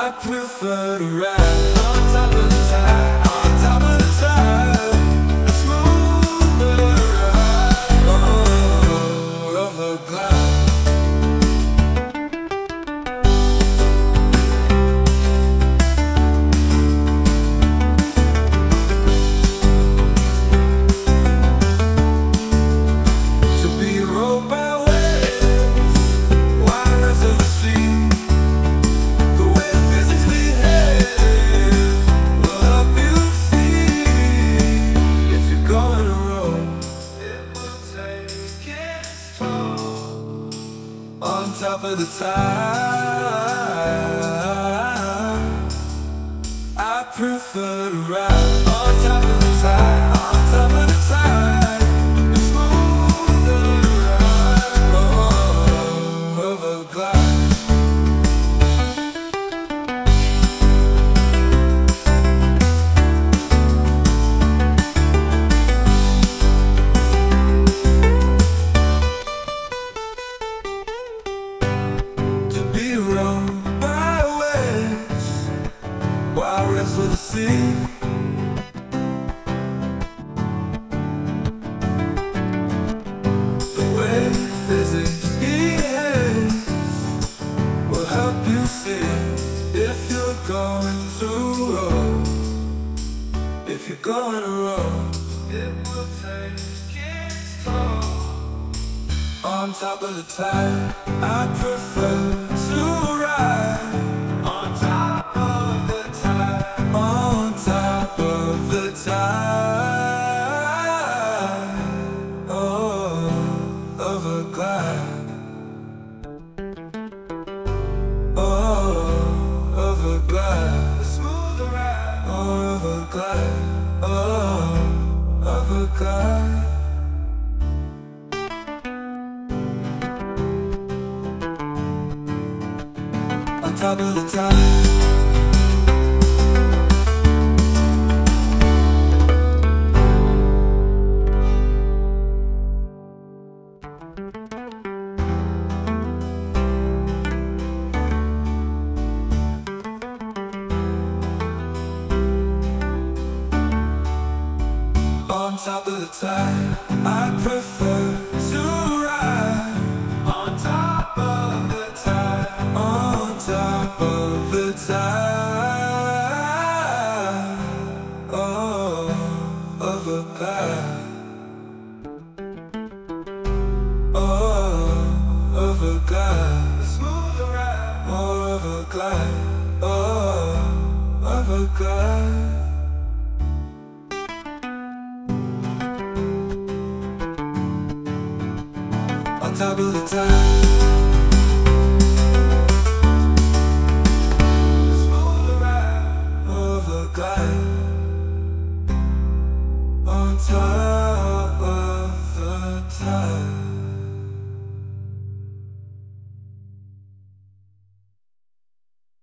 I prefer to ride on top of the tide, on top of the tide. A smoother ride, oh, of a glide. To be rowed by waves, waters of the sea. The way physics behave will help you see. If you're going to roam, it will take its toll. On top of the tide, I prefer to ride on top of the tide, on top of the tide. A smoother ride, oh, of a glide. To be rowed by waves while rest with the sea. The way physics behaves will help you see. If you're going to row, if you're going to row, it will take its toll. On top of the tide, I prefer to ride on top of the tide, on top of the tide, oh, of a glide, oh, of a glide, a smooth ride, oh, of a glide, oh, of a glide. On top of the tide, on top of the tide, I prefer to ride on top of the tide, on top of the tide, oh, of a glide, oh, of a glide, smooth ride, oh, of a glide, oh, of a glide. On top of the tide.